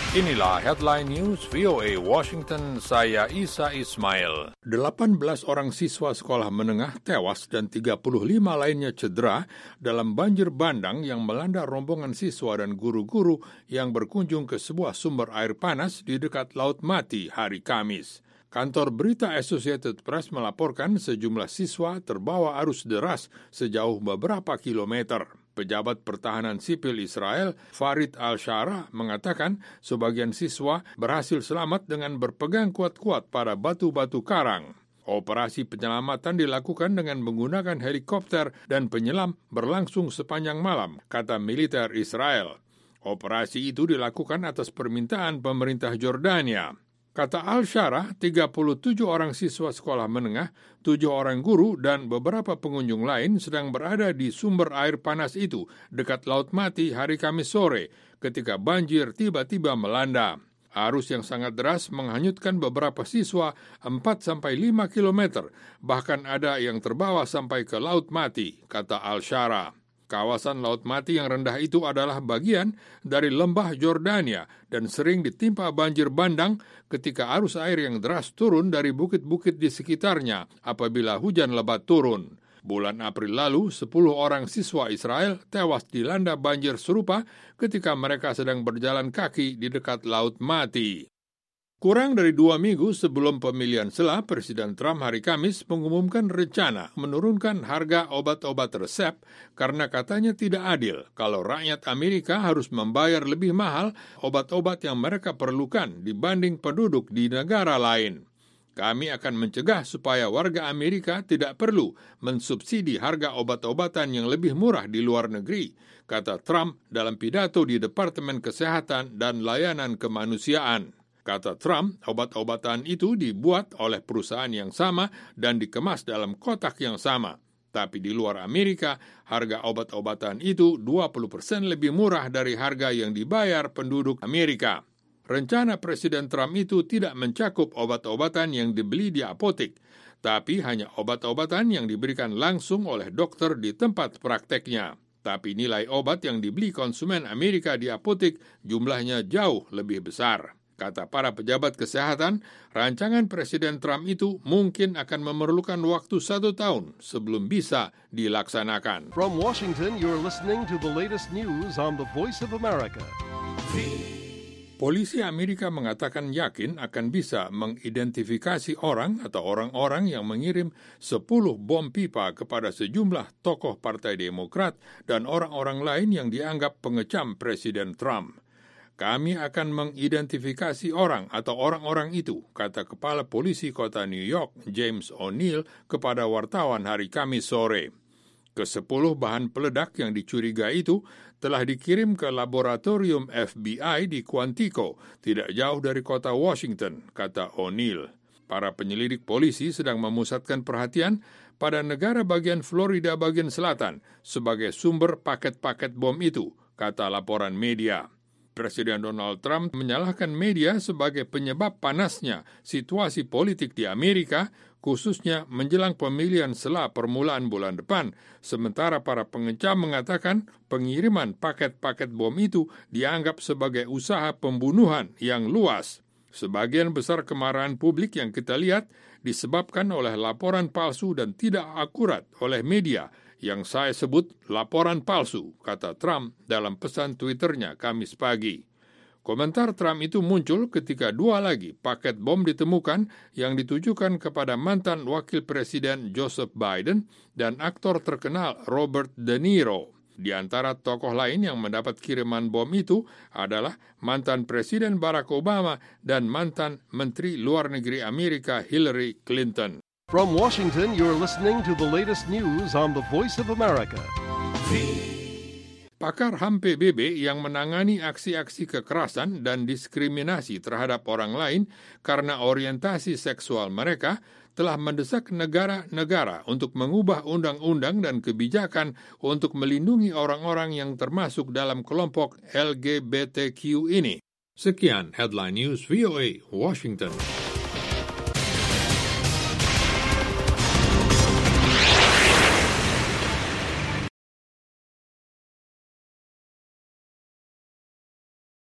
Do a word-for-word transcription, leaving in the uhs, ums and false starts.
Inilah Headline News V O A Washington, saya Isa Ismail. delapan belas orang siswa sekolah menengah tewas dan tiga puluh lima lainnya cedera dalam banjir bandang yang melanda rombongan siswa dan guru-guru yang berkunjung ke sebuah sumber air panas di dekat Laut Mati hari Kamis. Kantor berita Associated Press melaporkan sejumlah siswa terbawa arus deras sejauh beberapa kilometer. Pejabat pertahanan sipil Israel, Farid Al-Shara, mengatakan sebagian siswa berhasil selamat dengan berpegang kuat-kuat pada batu-batu karang. Operasi penyelamatan dilakukan dengan menggunakan helikopter dan penyelam berlangsung sepanjang malam, kata militer Israel. Operasi itu dilakukan atas permintaan pemerintah Jordania. Kata Al-Shara, tiga puluh tujuh orang siswa sekolah menengah, tujuh orang guru, dan beberapa pengunjung lain sedang berada di sumber air panas itu dekat Laut Mati hari Kamis sore ketika banjir tiba-tiba melanda. Arus yang sangat deras menghanyutkan beberapa siswa empat sampai lima kilometer, bahkan ada yang terbawa sampai ke Laut Mati, kata Al-Shara. Kawasan Laut Mati yang rendah itu adalah bagian dari lembah Jordania dan sering ditimpa banjir bandang ketika arus air yang deras turun dari bukit-bukit di sekitarnya apabila hujan lebat turun. Bulan April lalu, sepuluh orang siswa Israel tewas dilanda banjir serupa ketika mereka sedang berjalan kaki di dekat Laut Mati. Kurang dari dua minggu sebelum pemilihan sela, Presiden Trump hari Kamis mengumumkan rencana menurunkan harga obat-obat resep karena katanya tidak adil kalau rakyat Amerika harus membayar lebih mahal obat-obat yang mereka perlukan dibanding penduduk di negara lain. Kami akan mencegah supaya warga Amerika tidak perlu mensubsidi harga obat-obatan yang lebih murah di luar negeri, kata Trump dalam pidato di Departemen Kesehatan dan Layanan Kemanusiaan. Kata Trump, obat-obatan itu dibuat oleh perusahaan yang sama dan dikemas dalam kotak yang sama. Tapi di luar Amerika, harga obat-obatan itu dua puluh persen lebih murah dari harga yang dibayar penduduk Amerika. Rencana Presiden Trump itu tidak mencakup obat-obatan yang dibeli di apotek, tapi hanya obat-obatan yang diberikan langsung oleh dokter di tempat prakteknya. Tapi nilai obat yang dibeli konsumen Amerika di apotek jumlahnya jauh lebih besar. Kata para pejabat kesehatan, rancangan Presiden Trump itu mungkin akan memerlukan waktu satu tahun sebelum bisa dilaksanakan. From Washington, you're listening to the latest news on the Voice of America. Polisi Amerika mengatakan yakin akan bisa mengidentifikasi orang atau orang-orang yang mengirim sepuluh bom pipa kepada sejumlah tokoh Partai Demokrat dan orang-orang lain yang dianggap pengecam Presiden Trump. Kami akan mengidentifikasi orang atau orang-orang itu, kata Kepala Polisi Kota New York, James O'Neill, kepada wartawan hari Kamis sore. Kesepuluh bahan peledak yang dicurigai itu telah dikirim ke laboratorium F B I di Quantico, tidak jauh dari kota Washington, kata O'Neill. Para penyelidik polisi sedang memusatkan perhatian pada negara bagian Florida bagian selatan sebagai sumber paket-paket bom itu, kata laporan media. Presiden Donald Trump menyalahkan media sebagai penyebab panasnya situasi politik di Amerika, khususnya menjelang pemilihan sela permulaan bulan depan, sementara para pengecam mengatakan pengiriman paket-paket bom itu dianggap sebagai usaha pembunuhan yang luas. Sebagian besar kemarahan publik yang kita lihat disebabkan oleh laporan palsu dan tidak akurat oleh media, yang saya sebut laporan palsu, kata Trump dalam pesan Twitternya Kamis pagi. Komentar Trump itu muncul ketika dua lagi paket bom ditemukan yang ditujukan kepada mantan wakil presiden Joseph Biden dan aktor terkenal Robert De Niro. Di antara tokoh lain yang mendapat kiriman bom itu adalah mantan Presiden Barack Obama dan mantan Menteri Luar Negeri Amerika Hillary Clinton. From Washington, you're listening to the latest news on the Voice of America. Pakar H A M P B B yang menangani aksi-aksi kekerasan dan diskriminasi terhadap orang lain karena orientasi seksual mereka telah mendesak negara-negara untuk mengubah undang-undang dan kebijakan untuk melindungi orang-orang yang termasuk dalam kelompok L G B T Q ini. Sekian Headline News V O A Washington.